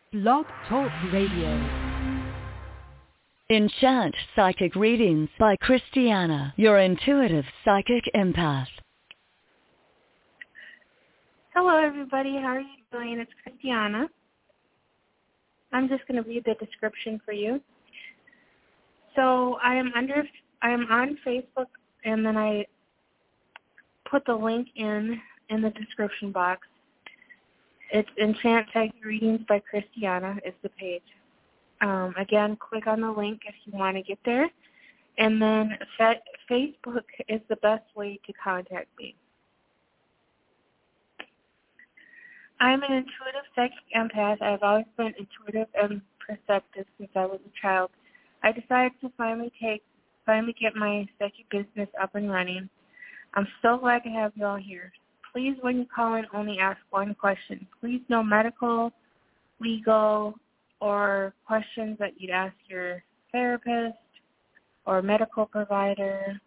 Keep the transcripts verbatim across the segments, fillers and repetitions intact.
Blog Talk Radio. Enchant Psychic Readings by Christiana, your intuitive psychic empath. Hello everybody, how are you doing? It's Christiana. I'm just going to read the description for you. So I am under, I am on Facebook, and then I put the link in in the description box. It's Enchant Psychic Readings by Christiana is the page. Um, again, click on the link if you want to get there. And then fa- Facebook is the best way to contact me. I'm an intuitive psychic empath. I've always been intuitive and perceptive since I was a child. I decided to finally take, finally get my psychic business up and running. I'm so glad to have you all here. Please, when you call in, only ask one question. Please, no medical, legal, or questions that you'd ask your therapist or medical provider.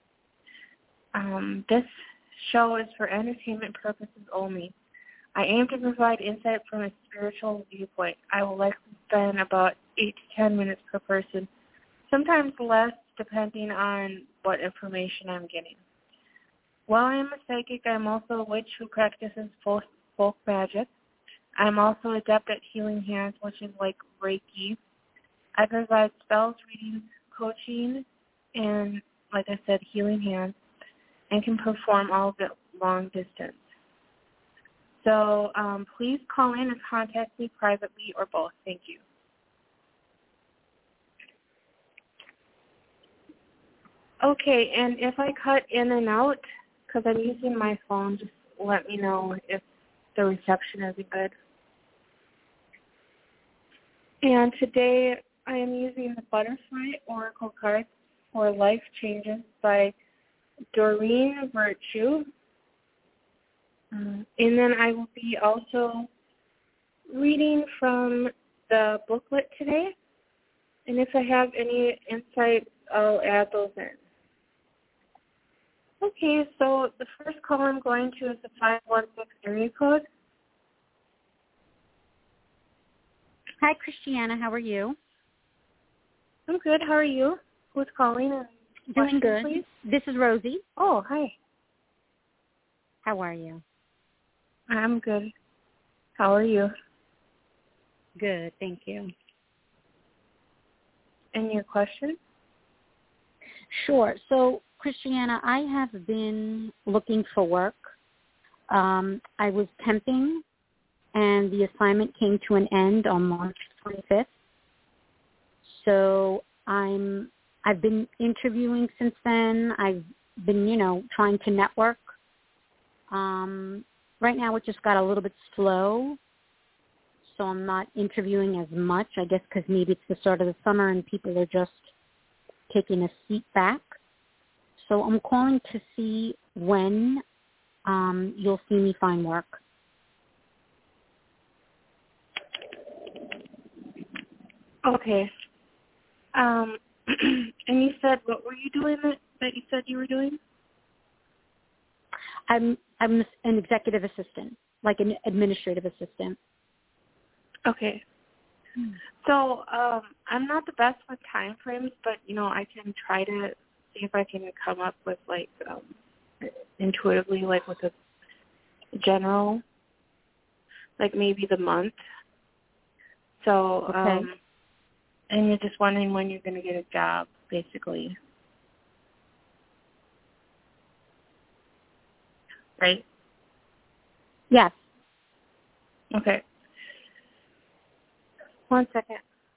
Um, this show is for entertainment purposes only. I aim to provide insight from a spiritual viewpoint. I will likely spend about eight to ten minutes per person, sometimes less, depending on what information I'm getting. While I'm a psychic, I'm also a witch who practices folk, folk magic. I'm also adept at healing hands, which is like Reiki. I provide spells, readings, coaching, and, like I said, healing hands, and can perform all of it long distance. So um, please call in and contact me privately or both. Thank you. Okay, and if I cut in and out, because I'm using my phone, just let me know if the reception isn't good. And today I am using the Butterfly Oracle card for Life Changes by Doreen Virtue. Uh, and then I will be also reading from the booklet today. And if I have any insights, I'll add those in. Okay, so the first call I'm going to is the five one six area code. Hi, Christiana. How are you? I'm good. How are you? Who's calling? And Doing good. Please? This is Rosie. Oh, hi. How are you? I'm good. How are you? Good, thank you. And your question? Sure. So, Christiana, I have been looking for work. Um, I was temping, and the assignment came to an end on March twenty-fifth. So I'm I've been interviewing since then. I've been, you know, trying to network. Um, right now it just got a little bit slow, so I'm not interviewing as much, I guess because maybe it's the start of the summer and people are just taking a seat back. So I'm calling to see when um, you'll see me find work. Okay. Um, and you said, what were you doing that, that you said you were doing? I'm I'm an executive assistant, like an administrative assistant. Okay. So um, I'm not the best with time frames, but, you know, I can try to see if I can come up with, like, um, intuitively, like, with a general, like, maybe the month. So, okay. um, and you're just wondering when you're going to get a job, basically. Right? Yes. Okay. One second.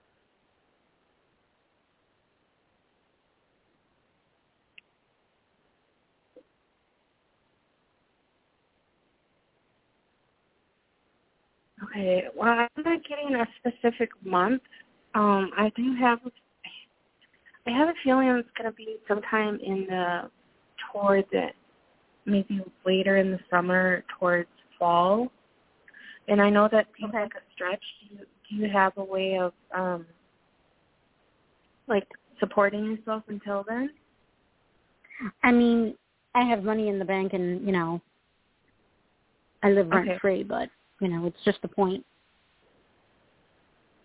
Okay. Well, I'm not getting a specific month. Um, I do have, I have a feeling it's going to be sometime in the, towards it, maybe later in the summer, towards fall. And I know that seems okay. like a stretch. Do you, do you have a way of, um, like, supporting yourself until then? I mean, I have money in the bank and, you know, I live rent okay. free, but, you know, it's just the point.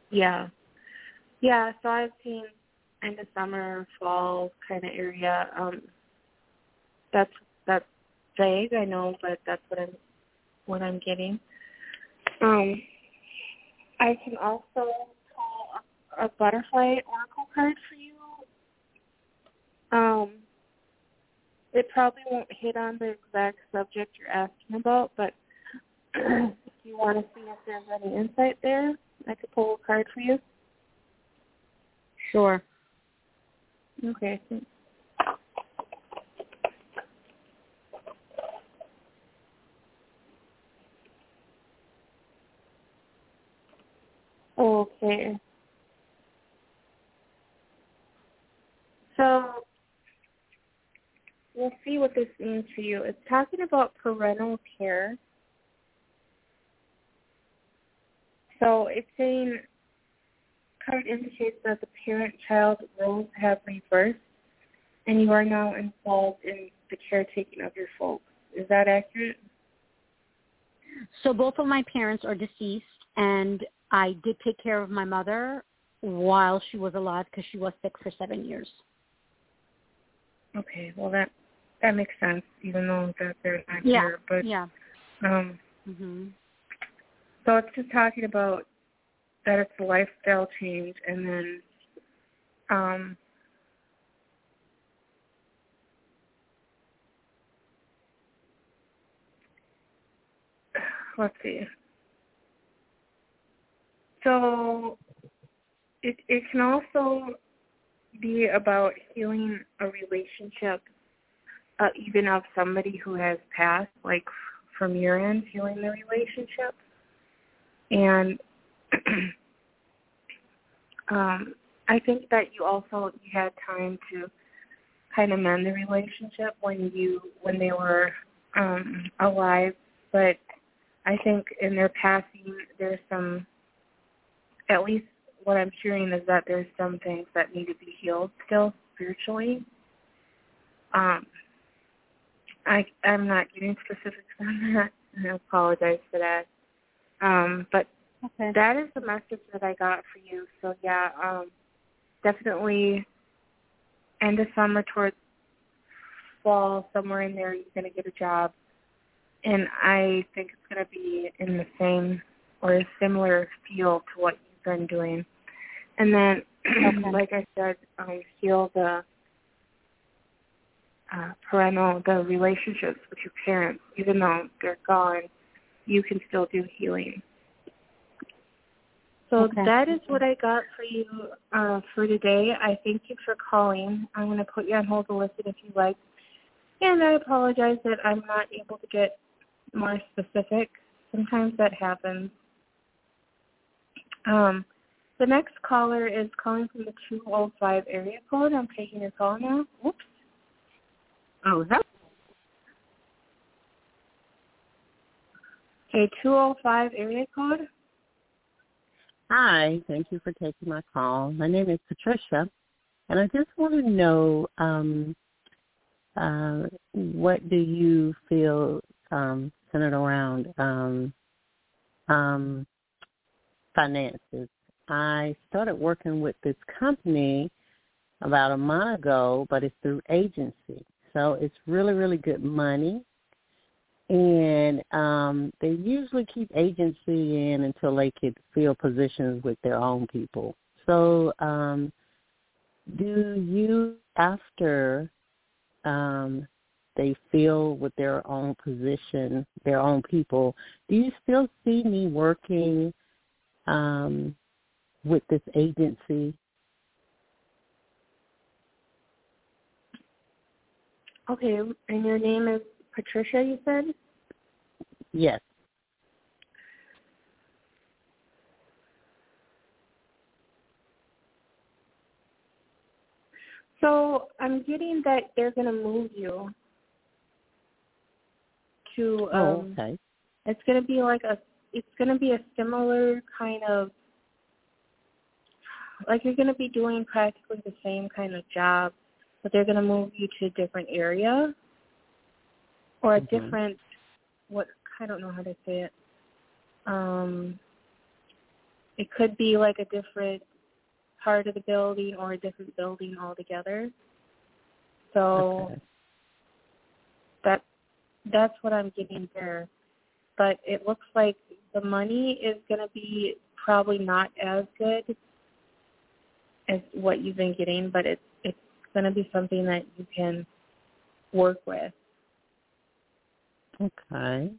Yeah. Yeah, so I've seen end of summer, fall kind of area. Um, that's that's vague, I know, but that's what I'm what I'm getting. Um, I can also pull a, a butterfly oracle card for you. Um, it probably won't hit on the exact subject you're asking about, but if you want to see if there's any insight there, I could pull a card for you. Sure. Okay. Okay. So we'll see what this means for you. It's talking about parental care. So it's saying, card indicates that the parent-child roles have reversed, and you are now involved in the caretaking of your folks. Is that accurate? So both of my parents are deceased, and I did take care of my mother while she was alive because she was sick for seven years. Okay, well that that makes sense, even though that they're not yeah. here. But yeah. Um, mm-hmm. So it's just talking about that it's a lifestyle change, and then um, let's see. So it it can also be about healing a relationship, uh, even of somebody who has passed, like from your end, healing the relationship. And um, I think that you also you had time to kind of mend the relationship when you when they were um, alive. But I think in their passing, there's some, at least what I'm hearing is that there's some things that need to be healed still spiritually. Um, I, I'm not getting specifics on that, and I apologize for that. Um, but okay. That is the message that I got for you. So, yeah, um, definitely end of summer towards fall, somewhere in there, you're going to get a job. And I think it's going to be in the same or a similar field to what you've been doing. And then, okay. like I said, um, heal the uh, parental, the relationships with your parents. Even though they're gone, you can still do healing. So okay. that is what I got for you uh, for today. I thank you for calling. I'm going to put you on hold to listen if you like. And I apologize that I'm not able to get more specific. Sometimes that happens. Um, the next caller is calling from the two oh five area code. I'm taking your call now. Oops. Oh, hello. Okay, two oh five area code. Hi, thank you for taking my call. My name is Patricia, and I just want to know um, uh, what do you feel um, centered around um, um, finances. I started working with this company about a month ago, but it's through agency, so it's really, really good money. And um, they usually keep agency in until they could fill positions with their own people. So um, do you, after um, they fill with their own position, their own people, do you still see me working um, with this agency? Okay, and your name is Patricia, you said? Yes. So I'm getting that they're going to move you to, um, Oh, okay. It's going to be like a, it's going to be a similar kind of, like you're going to be doing practically the same kind of job, but they're going to move you to a different area or a mm-hmm. different, what, I don't know how to say it. Um, it could be like a different part of the building or a different building altogether. So Okay. that that's what I'm getting there. But it looks like the money is going to be probably not as good as what you've been getting, but it's it's going to be something that you can work with. Okay.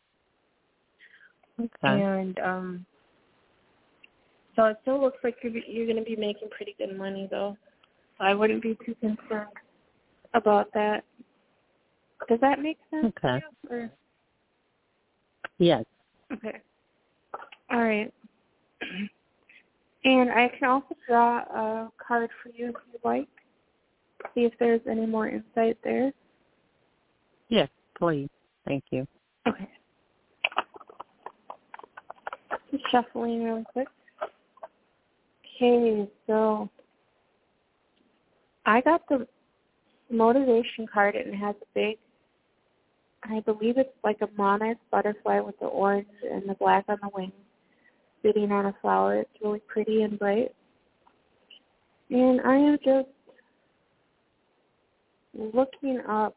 Okay. And um, so it still looks like you're, you're going to be making pretty good money, though. I wouldn't be too concerned about that. Does that make sense? Okay. To you, or? Yes. Okay. All right. And I can also draw a card for you if you'd like. See if there's any more insight there. Yes, please. Thank you. Okay. Just shuffling real quick. Okay, so I got the motivation card, and it has a big, I believe it's like a monarch butterfly with the orange and the black on the wings sitting on a flower. It's really pretty and bright. And I am just looking up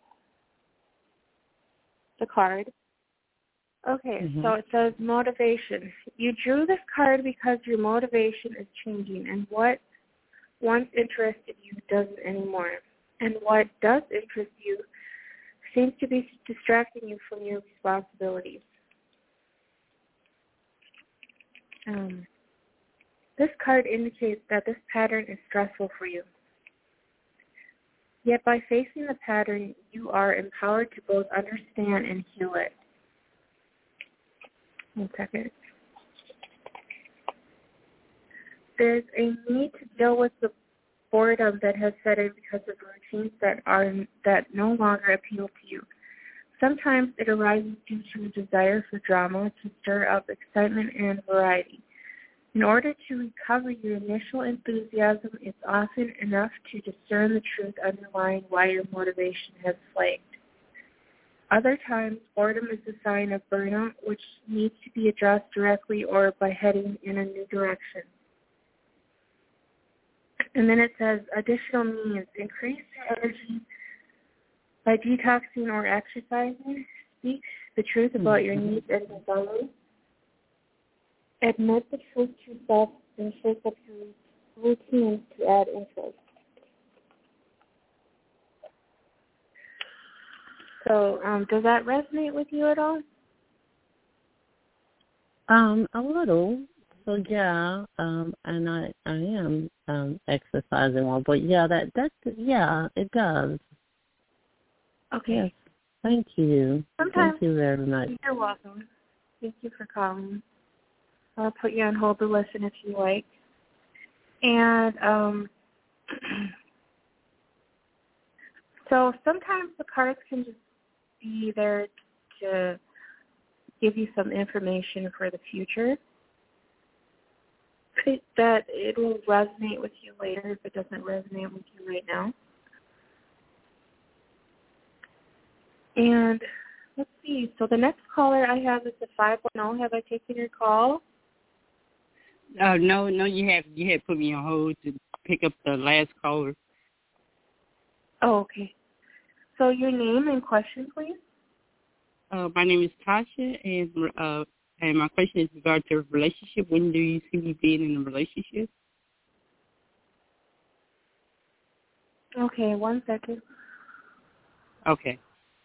the card. Okay, Mm-hmm. so it says motivation. You drew this card because your motivation is changing, and what once interested you doesn't anymore. And what does interest you seems to be distracting you from your responsibilities. Um, this card indicates that this pattern is stressful for you. Yet by facing the pattern, you are empowered to both understand and heal it. One second. There's a need to deal with the boredom that has set in because of routines that are that no longer appeal to you. Sometimes it arises due to a desire for drama to stir up excitement and variety. In order to recover your initial enthusiasm, it's often enough to discern the truth underlying why your motivation has flagged. Other times, boredom is a sign of burnout, which needs to be addressed directly or by heading in a new direction. And then it says, additional means: increase your energy by detoxing or exercising. Speak the truth about your needs and desires. Admit the truth to yourself and shake up your routines to add interest. So, um, does that resonate with you at all? Um, a little. So yeah, um, and I I am um exercising more, but yeah, that that yeah, it does. Okay. Yes. Thank you. Sometimes, Thank you very much. You're welcome. Thank you for calling. I'll put you on hold to listen if you like. And um, so sometimes the cards can just be there to give you some information for the future that it will resonate with you later if it doesn't resonate with you right now. And let's see. So the next caller I have is the five one zero. Have I taken your call? Uh, no, no, you have you had put me on hold to pick up the last caller. Oh, okay. So your name and question, please. Uh, my name is Tasha, and uh, and my question is regarding to a relationship. When do you see me being in a relationship? Okay, one second. Okay.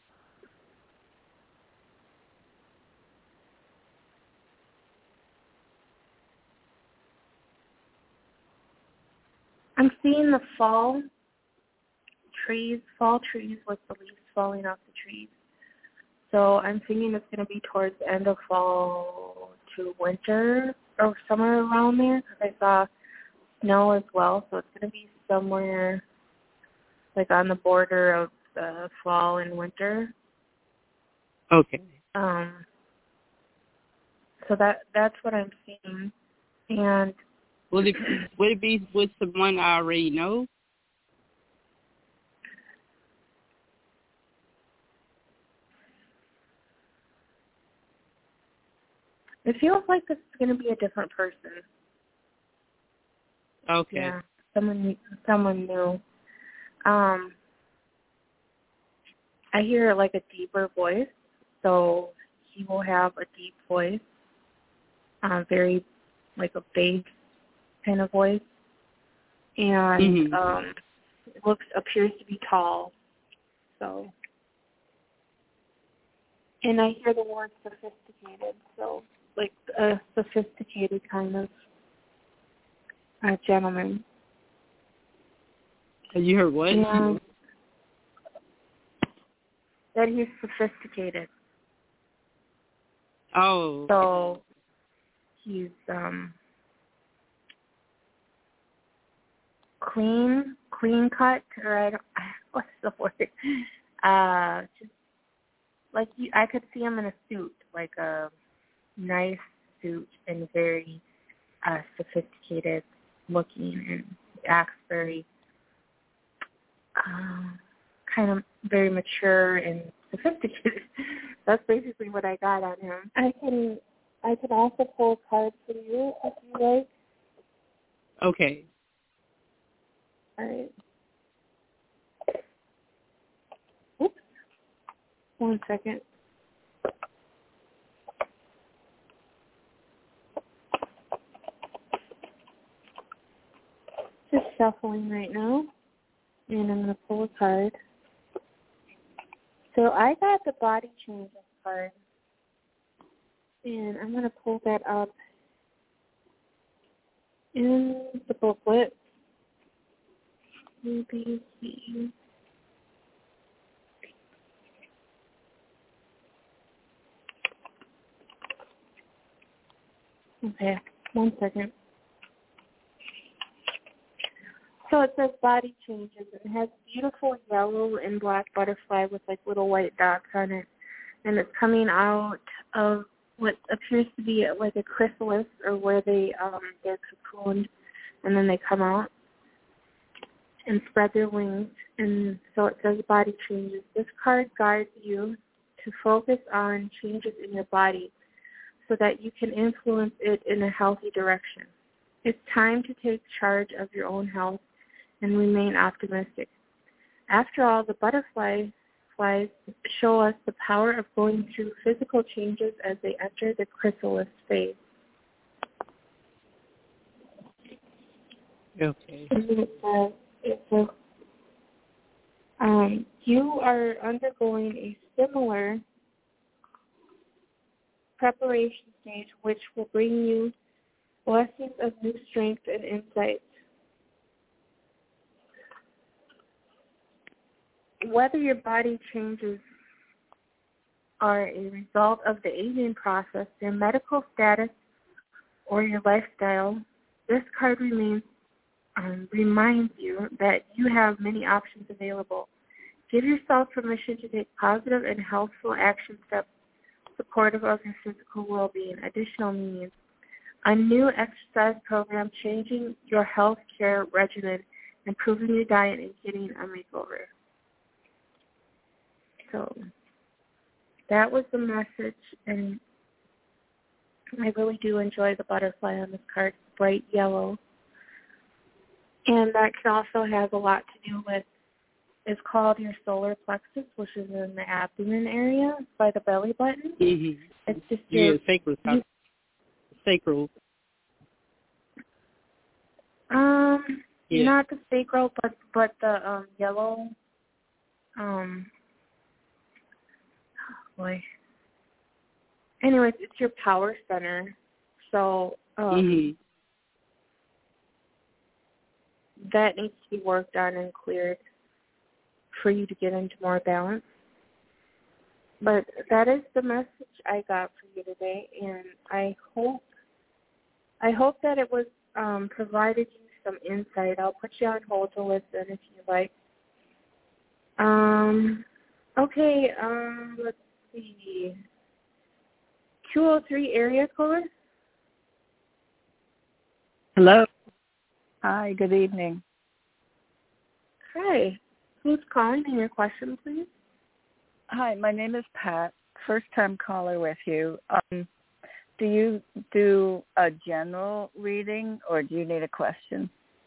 I'm seeing the fall trees, fall trees with the leaves falling off the trees. So I'm thinking it's going to be towards the end of fall to winter or somewhere around there, because I saw snow as well. So it's going to be somewhere like on the border of the fall and winter. Okay. Um. So that that's what I'm seeing. And Will it will it be with someone I already know? it feels like this is going to be a different person. Okay. Yeah, someone someone new. Um, I hear like a deeper voice, so he will have a deep voice, uh, very like a bass kind of voice, and Mm-hmm. um, looks appears to be tall. So, and I hear the word sophisticated, so like a sophisticated kind of uh, gentleman. You heard what? And that he's sophisticated. Oh. So he's um, clean, clean cut, or I don't, what's the word? Uh, just like you, I could see him in a suit, like a nice suit, and very uh, sophisticated looking, and acts very uh, kind of very mature and sophisticated. That's basically what I got on him. I can I can also pull a card for you if you like. Okay. All right. Oops. One second. Just shuffling right now, and I'm going to pull a card. So I got the body changes card, and I'm going to pull that up in the booklet. A, B, C. Okay, one second. So it says body changes, and it has beautiful yellow and black butterfly with like little white dots on it, and it's coming out of what appears to be like a chrysalis, or where they um they're cocooned, and then they come out and spread their wings. And so it says body changes. This card guides you to focus on changes in your body so that you can influence it in a healthy direction. It's time to take charge of your own health and remain optimistic. After all, the butterfly flies show us the power of going through physical changes as they enter the chrysalis phase. Okay. And it says, it says um, you are undergoing a similar preparation stage which will bring you blessings of new strength and insight. Whether your body changes are a result of the aging process, your medical status, or your lifestyle, this card remains, um, reminds you that you have many options available. Give yourself permission to take positive and healthful action steps supportive of your physical well-being. Additional means: a new exercise program, changing your health care regimen, improving your diet, and getting a makeover. So that was the message, and I really do enjoy the butterfly on this card, bright yellow. And that can also have a lot to do with, it's called your solar plexus, which is in the abdomen area by the belly button. Mm-hmm. It's just yeah, your, sacral. You, sacral. Um, yeah. not the sacral, but but the um yellow. Um. Oh boy. Anyways, it's your power center. So um, mm-hmm. that needs to be worked on and cleared for you to get into more balance. But that is the message I got for you today, and I hope I hope that it was um, provided you some insight. I'll put you on hold to listen if you like. Um. Okay. Um. Let's see. two oh three area code. Hello. Hi, good evening. Hi. Who's calling and your question, please? Hi, my name is Pat, first-time caller with you. Um, do you do a general reading, or do you need a question?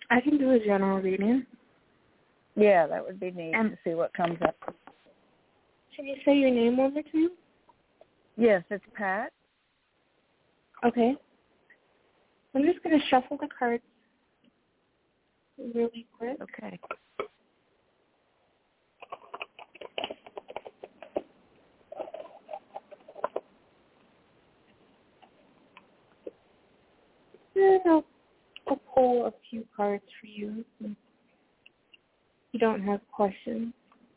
I can do a general reading. Yeah, that would be neat and to see what comes up. Can you say your name one more time? Yes, it's Pat. Okay. I'm just going to shuffle the cards really quick. Okay. And I'll, I'll pull a few cards for you. You don't have questions.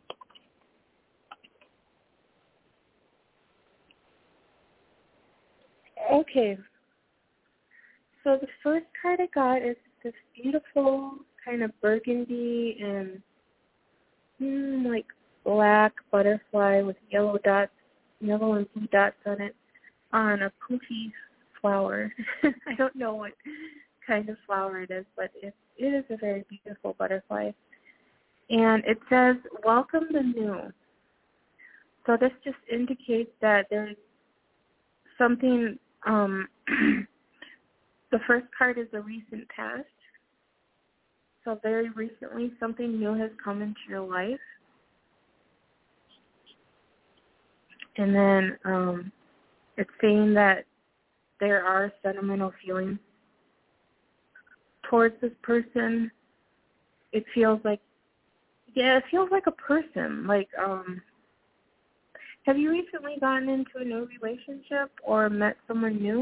Okay. So the first card I got is this beautiful kind of burgundy and mm, like black butterfly with yellow dots, yellow and blue dots on it, on a poofy flower. I don't know what kind of flower it is, but it, it is a very beautiful butterfly. And it says, welcome the new. So this just indicates that there's something, um, the first card is the recent past. So very recently something new has come into your life. And then um, it's saying that there are sentimental feelings towards this person. It feels like, yeah, it feels like a person. Like, um, have you recently gotten into a new relationship or met someone new?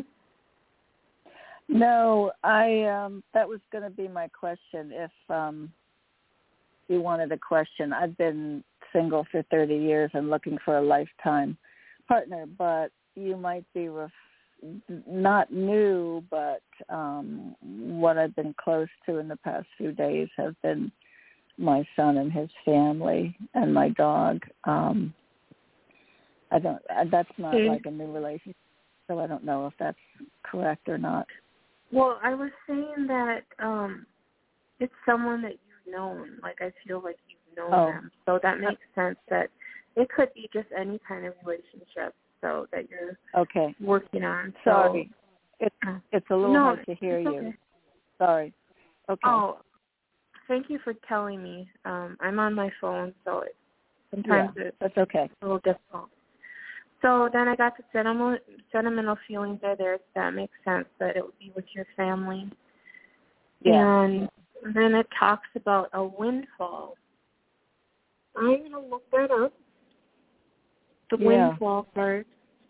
No, I. Um, that was going to be my question. If um, you wanted a question, I've been single for thirty years and looking for a lifetime partner. But you might be ref- not new, but um, what I've been close to in the past few days have been my son and his family and my dog. Um, I don't. That's not okay. like a new relationship, so I don't know if that's correct or not. Well, I was saying that um, it's someone that you've known. Like, I feel like you've known Oh. them. So that makes sense that it could be just any kind of relationship so that you're okay. working on. So, Sorry. It's, it's a little no, hard to hear you. Okay. Sorry. Okay. Oh, thank you for telling me. Um, I'm on my phone, so it, sometimes yeah, it's that's okay. a little difficult. So then I got the sentimental, sentimental feelings are there. So that makes sense that it would be with your family. Yeah. And then it talks about a windfall. I'm going to look that up. The yeah. windfall card.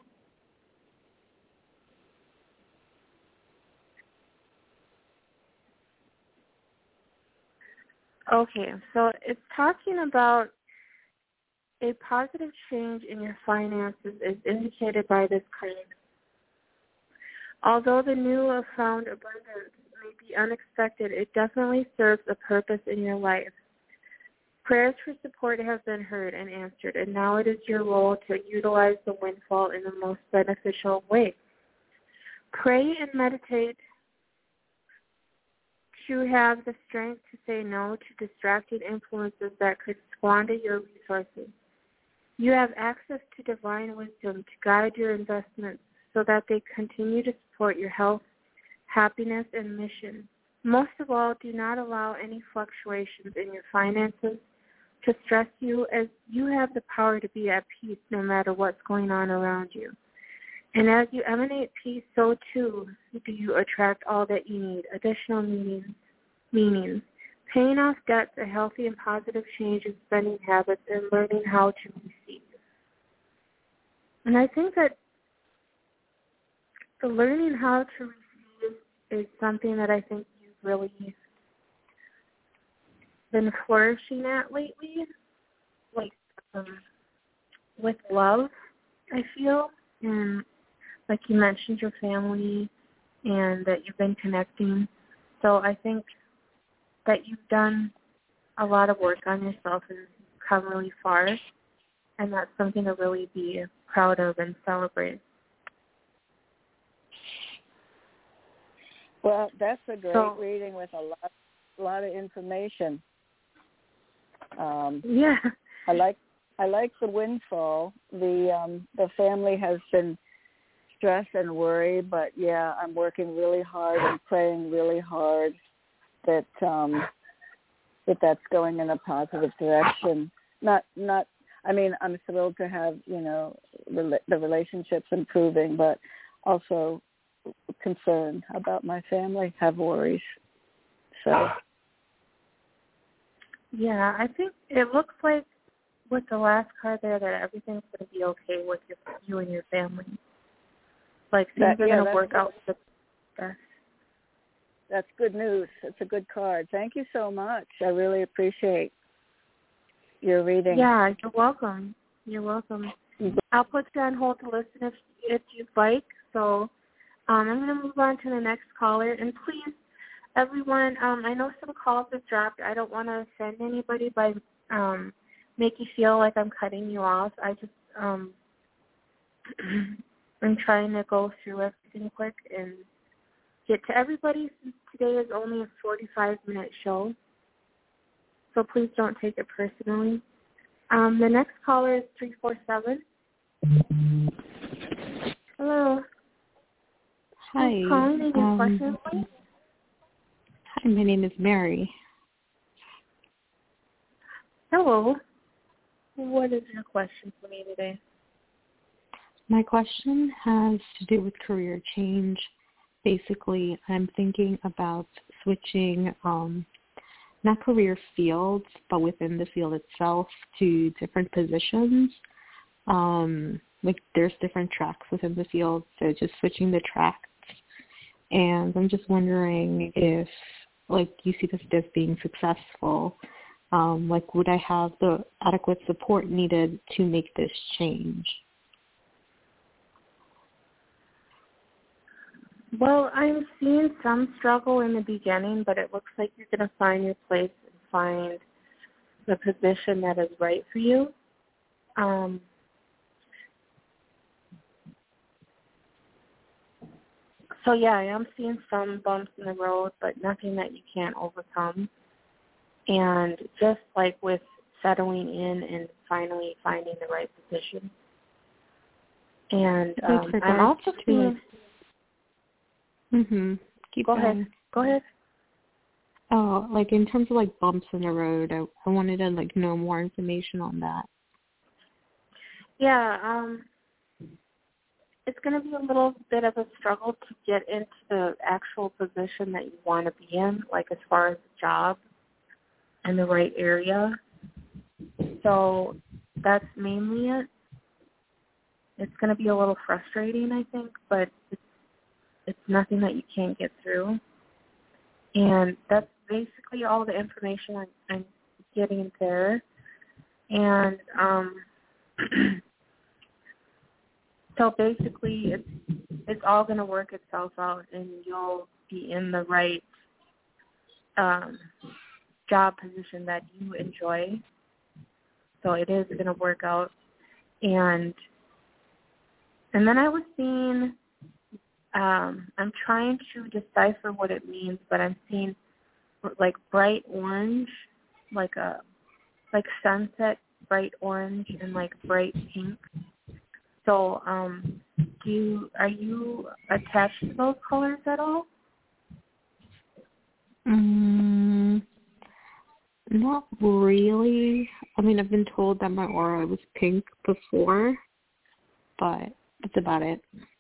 Okay, so it's talking about a positive change in your finances is indicated by this card. Although the new or found abundance may be unexpected, it definitely serves a purpose in your life. Prayers for support have been heard and answered, and now it is your role to utilize the windfall in the most beneficial way. Pray and meditate to have the strength to say no to distracting influences that could squander your resources. You have access to divine wisdom to guide your investments so that they continue to support your health, happiness, and mission. Most of all, do not allow any fluctuations in your finances to stress you, as you have the power to be at peace no matter what's going on around you. And as you emanate peace, so too do you attract all that you need, additional meanings. meanings. Paying off debts, a healthy and positive change in spending habits, and learning how to receive. And I think that the learning how to receive is something that I think you've really been flourishing at lately, like um, with love, I feel. And like you mentioned, your family and that you've been connecting. So I think that you've done a lot of work on yourself and come really far, and that's something to really be proud of and celebrate. Well, that's a great so, reading with a lot, a lot of information. Um, yeah, I like I like the windfall. The um, the family has been stressed and worried, but yeah, I'm working really hard and praying really hard. that um, that that's going in a positive direction. Not not. I mean, I'm thrilled to have, you know, rela- the relationships improving, but also concerned about my family, have worries. So. Yeah, I think it looks like with the last card there that everything's going to be okay with your, you and your family. Like things That, are yeah, going to work out for the best. That's good news. It's a good card. Thank you so much. I really appreciate your reading. Yeah, you're welcome. You're welcome. Mm-hmm. I'll put you on hold to listen if if you'd like. So um, I'm going to move on to the next caller. And please, everyone, um, I know some calls have dropped. I don't want to offend anybody by um, make you feel like I'm cutting you off. I just um, I'm trying to go through everything quick and get to everybody since today is only a forty-five minute show. So please don't take it personally. Um, the next caller is three four seven. Hello. Hi. Who's calling and your um, question, please? Hi, my name is Mary. Hello. What is your question for me today? My question has to do with career change. Basically, I'm thinking about switching, um, not career fields, but within the field itself to different positions. Um, like there's different tracks within the field, so just switching the tracks. And I'm just wondering if, like, you see this as being successful. Um, like, would I have the adequate support needed to make this change? Well, I'm seeing some struggle in the beginning, but it looks like you're going to find your place and find the position that is right for you. Um, so, yeah, I am seeing some bumps in the road, but nothing that you can't overcome. And just like with settling in and finally finding the right position. And um, I'm also seeing... Mm-hmm. Keep Go going. ahead. Go ahead. Oh, like in terms of like bumps in the road, I, I wanted to like know more information on that. Yeah, um, it's going to be a little bit of a struggle to get into the actual position that you want to be in, like as far as the job and the right area. So that's mainly it. It's going to be a little frustrating, I think, but it's It's nothing that you can't get through. And that's basically all the information I'm, I'm getting there. And um, so basically it's, it's all going to work itself out, and you'll be in the right um, job position that you enjoy. So it is going to work out. And and then I was seeing... Um, I'm trying to decipher what it means, but I'm seeing like bright orange, like a like sunset bright orange and like bright pink. So, um, do you, are you attached to those colors at all? Mm, not really. I mean, I've been told that my aura was pink before, but that's about it.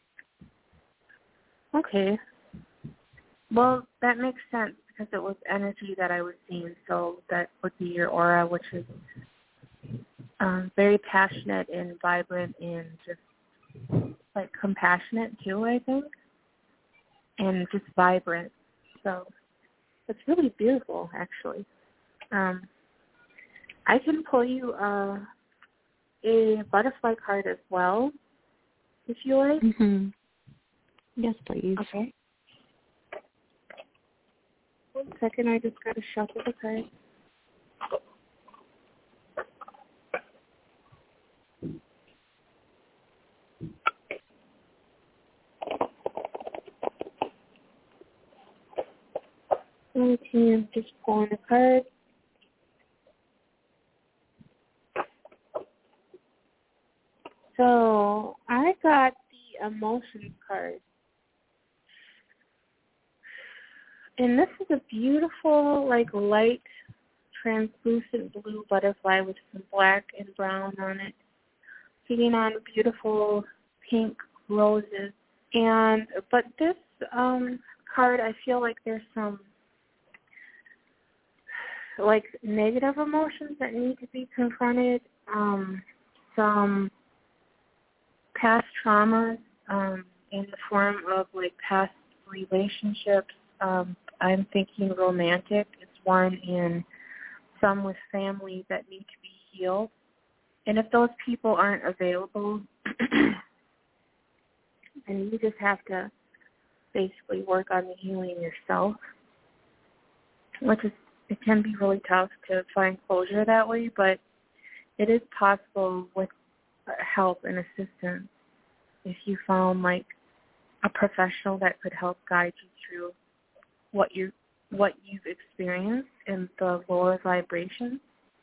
Okay. Well, that makes sense because it was energy that I was seeing. So that would be your aura, which is um, very passionate and vibrant and just like compassionate too, I think, and just vibrant. So it's really beautiful, actually. Um, I can pull you uh, a butterfly card as well, if you like. Mm-hmm. Yes, please. Okay. One second, I just got to shuffle the cards. Okay, I'm just pulling a card. So I got the emotions card. And this is a beautiful, like, light, translucent blue butterfly with some black and brown on it, feeding on beautiful pink roses. And but this um, card, I feel like there's some, like, negative emotions that need to be confronted, um, some past traumas um, in the form of, like, past relationships. Um, I'm thinking romantic. It's one in some with family that need to be healed. And if those people aren't available, then you just have to basically work on the healing yourself, which is, it can be really tough to find closure that way, but it is possible with help and assistance if you found, like, a professional that could help guide you through what you what you've experienced in the lower vibration.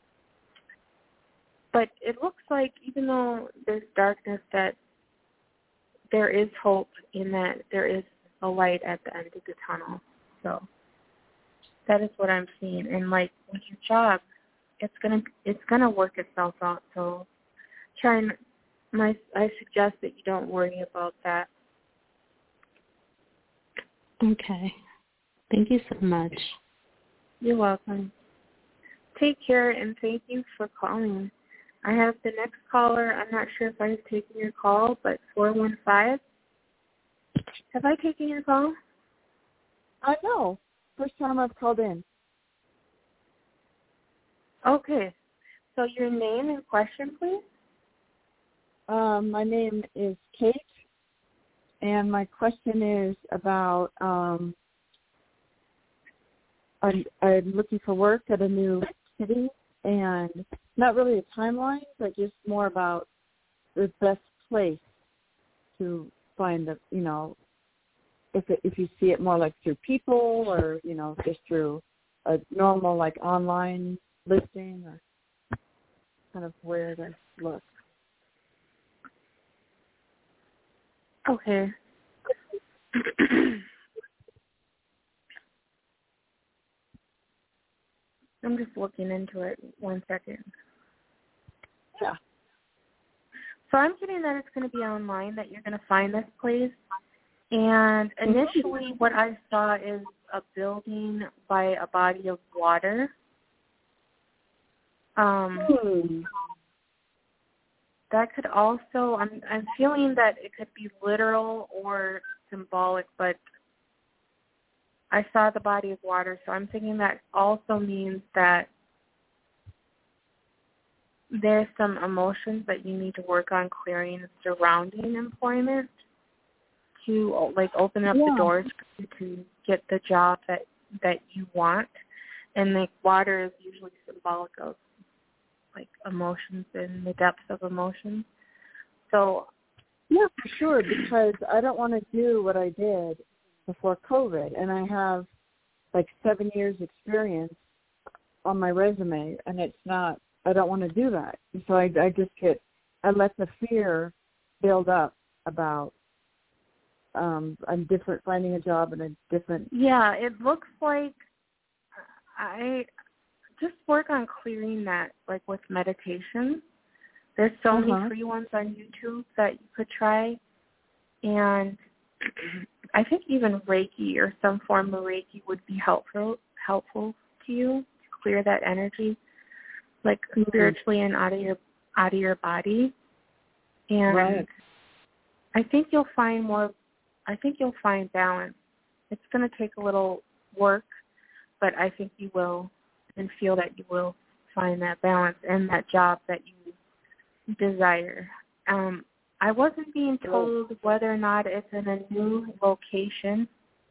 But it looks like even though there's darkness, that there is hope in that there is a light at the end of the tunnel. So that is what I'm seeing. And, like, with your job, it's gonna it's gonna work itself out. So try and my I suggest that you don't worry about that. Okay. Thank you so much. You're welcome. Take care, and thank you for calling. I have the next caller. I'm not sure if I've taken your call, but four one five. Have I taken your call? I know. First time I've called in. Okay. So your name and question, please? Um, my name is Kate, and my question is about um, I'm, I'm looking for work at a new city, and not really a timeline, but just more about the best place to find the, you know, if it, if you see it more like through people or, you know, just through a normal, like, online listing, or kind of where to look. Okay. I'm just looking into it. One second. Yeah. So I'm getting that it's going to be online, that you're going to find this place. And initially what I saw is a building by a body of water. Um, hmm. That could also, I'm, I'm feeling that it could be literal or symbolic, but I saw the body of water, so I'm thinking that also means that there's some emotions that you need to work on clearing surrounding employment to, like, open up yeah. the doors to get the job that, that you want. And, like, water is usually symbolic of, like, emotions and the depths of emotions. So, yeah, for sure, because I don't want to do what I did before COVID, and I have like seven years experience on my resume, and it's not, I don't want to do that. And so I, I just get, I let the fear build up about um, a different, finding a job in a different. Yeah, it looks like I just work on clearing that, like, with meditation. There's so uh-huh. many free ones on YouTube that you could try. And I think even Reiki or some form of Reiki would be helpful helpful to you to clear that energy, like, mm-hmm. spiritually and out of your out of your body. And right. I think you'll find more. I think you'll find balance. It's going to take a little work, but I think you will, and feel that you will find that balance and that job that you desire. Um, I wasn't being told whether or not it's in a new location.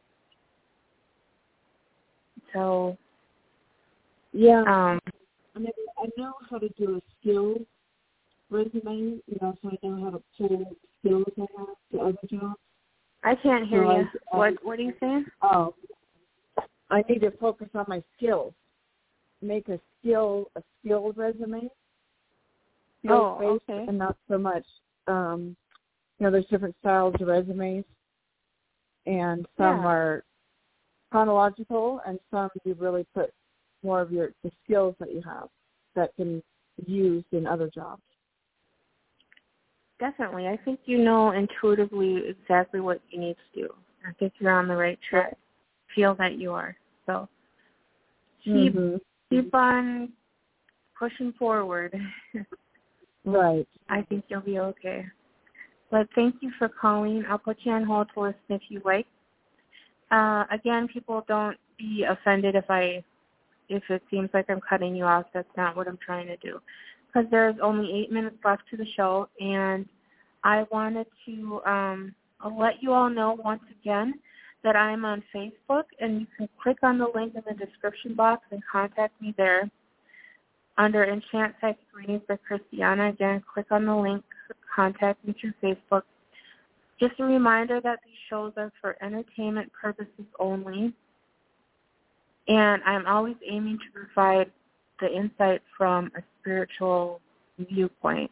So, yeah, um, I mean, I know how to do a skills resume, you know, so I know how to pull skills I have to other jobs. I can't hear so you. I, what I, What are you saying? Oh, I need to focus on my skills. Make a skill a skilled resume. Oh, based, okay. And not so much. Um, you know, there's different styles of resumes, and some yeah. are chronological, and some you've really put more of your the skills that you have that can be used in other jobs. Definitely. I think you know intuitively exactly what you need to do. I think you're on the right track. Feel that you are. So keep mm-hmm. keep on pushing forward. Right. I think you'll be okay. But thank you for calling. I'll put you on hold to listen if you like. Uh, again, people, don't be offended if I if it seems like I'm cutting you off. That's not what I'm trying to do. Because there's only eight minutes left to the show, and I wanted to um, let you all know once again that I'm on Facebook, and you can click on the link in the description box and contact me there. Under Enchant Psychic Readings by Christiana, again, click on the link, contact me through Facebook. Just a reminder that these shows are for entertainment purposes only, and I'm always aiming to provide the insight from a spiritual viewpoint.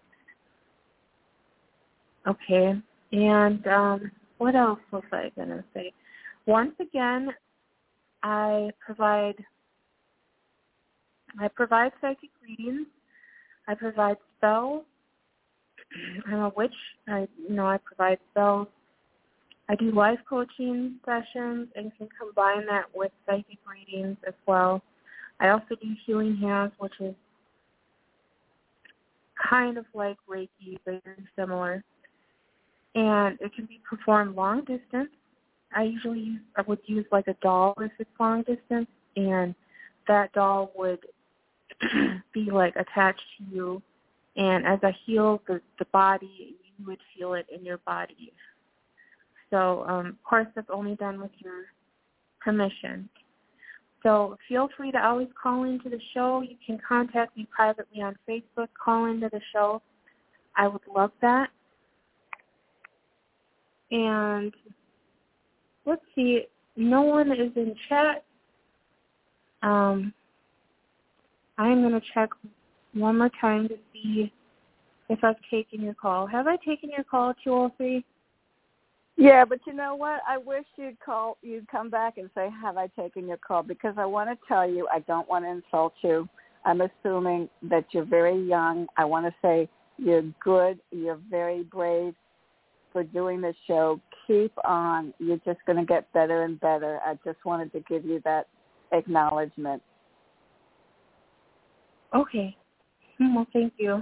Okay, and um, what else was I going to say? Once again, I provide I provide psychic readings. I provide spells. I'm a witch. I you know I provide spells. I do life coaching sessions and can combine that with psychic readings as well. I also do healing hands, which is kind of like Reiki, but very similar. And it can be performed long distance. I usually use, I would use like a doll if it's long distance, and that doll would be like attached to you. And as I heal the, the body, you would feel it in your body. So, um, of course, that's only done with your permission. So feel free to always call into the show. You can contact me privately on Facebook. Call into the show. I would love that. And let's see. No one is in chat. Um, I'm going to check one more time to see if I've taken your call. Have I taken your call, two oh three? Yeah, but you know what? I wish you'd call, you'd come back and say, have I taken your call? Because I want to tell you, I don't want to insult you. I'm assuming that you're very young. I want to say you're good. You're very brave for doing this show. Keep on. You're just going to get better and better. I just wanted to give you that acknowledgement. Okay. Well, thank you.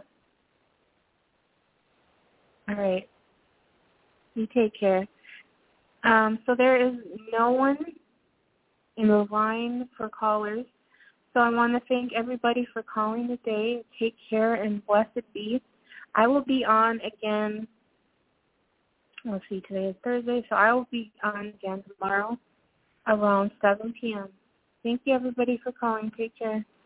All right. You take care. Um, so there is no one in the line for callers. So I want to thank everybody for calling today. Take care and blessed be. I will be on again. Let's see, today is Thursday, so I will be on again tomorrow around seven p.m. Thank you, everybody, for calling. Take care.